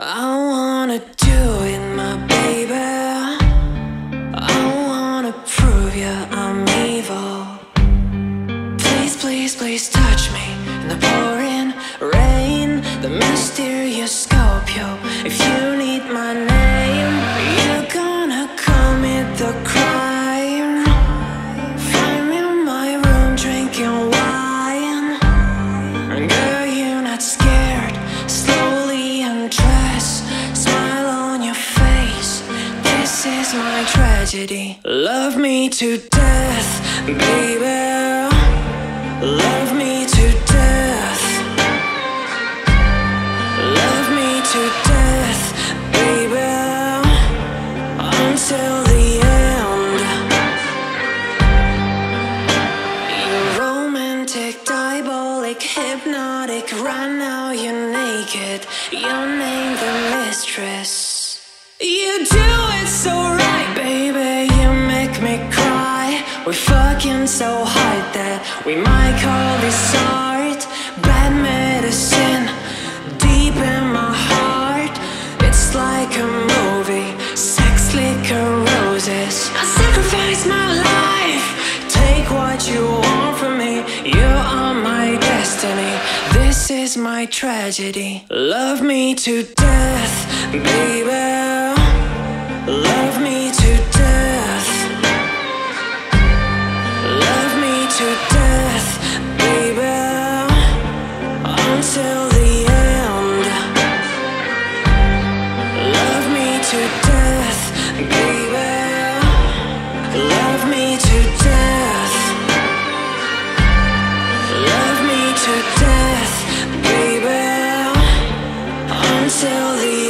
I wanna do it, my baby. I wanna prove you I'm evil. Please, please, please touch me in the pouring rain, the mysterious Scorpio. If you need my name, you're gonna commit the crime. Find me in my room drinking wine. Girl, you're not scared. Slowly undress, smile on your face. This is my tragedy. Love me to death, baby. Love me to death. Love me to death, baby. Until the end. You're romantic, diabolic, hypnotic. Right now you're naked. You're named the mistress. You do it so right, baby. You make me cry. We're fucking so hard that we might call this art. Bad medicine deep in my heart. It's like a movie. Sex, liquor, roses. I sacrifice my life. Take what you want from me. You are my destiny. This is my tragedy. Love me to death, baby. Love me to death. Love me to death, baby. Until the end. Love me to death, baby. Love me to death. Love me to death, baby. Until the